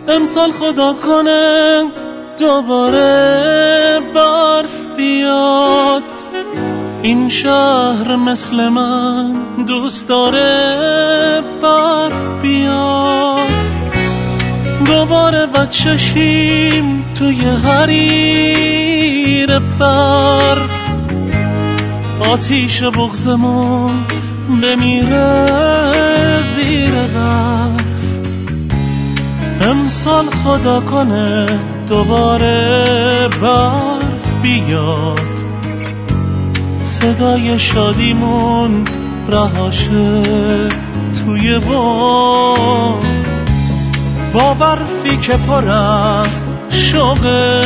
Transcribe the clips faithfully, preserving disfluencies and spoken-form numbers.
امسال خدا کنه دوباره برف بیاد، این شهر مثل من دوست داره برف بیاد. دوباره بچه شیم توی حریر برف، آتیش بغضمون بمیره زیر برف. امسال خدا کنه دوباره برف بیاد، صدای شادیمون رهاشه توی باد، با برفی که پر از شوق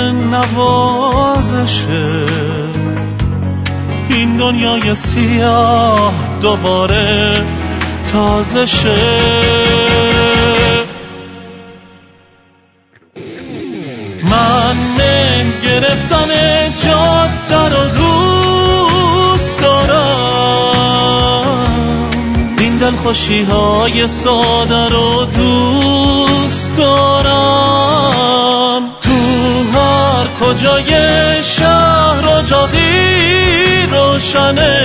نوازشه. این دنیای سیاه دوباره تازه شه. من گرفتم جاده رو دوست دارم، این دلخوشی های ساده رو دوست دارم. تو هر کجای شهر و جادی روشنه،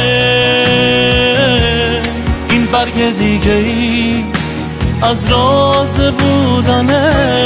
این برگ دیگه ای از راز بودنه.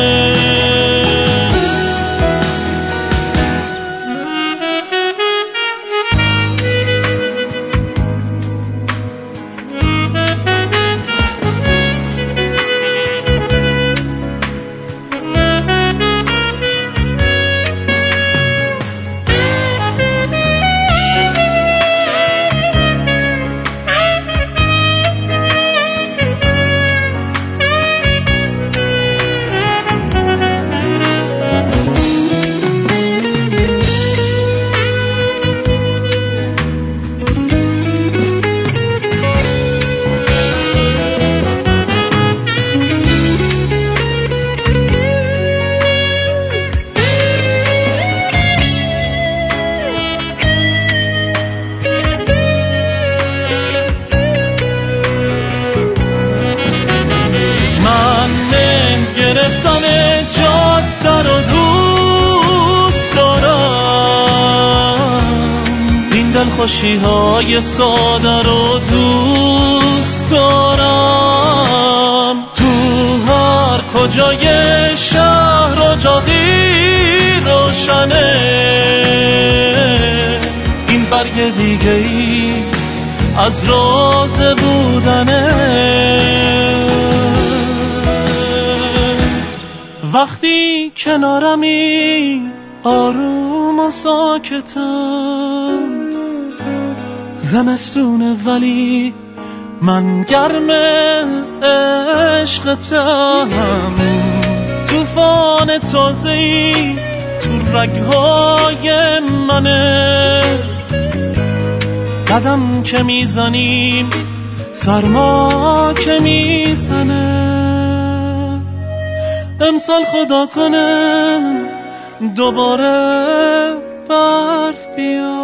خوشی های ساده رو دوست دارم. تو هر کجای شهر و جادی روشنه، این برگ دیگه ای از راز بودنه. وقتی کنارمی آروم و ساکتم، زمستونه ولی من گرم عشقتم. طوفان تازه‌ای تو رگ‌های منه، قدم که میزنیم سرما که میزنه. امسال خدا کنه دوباره برف بیاد،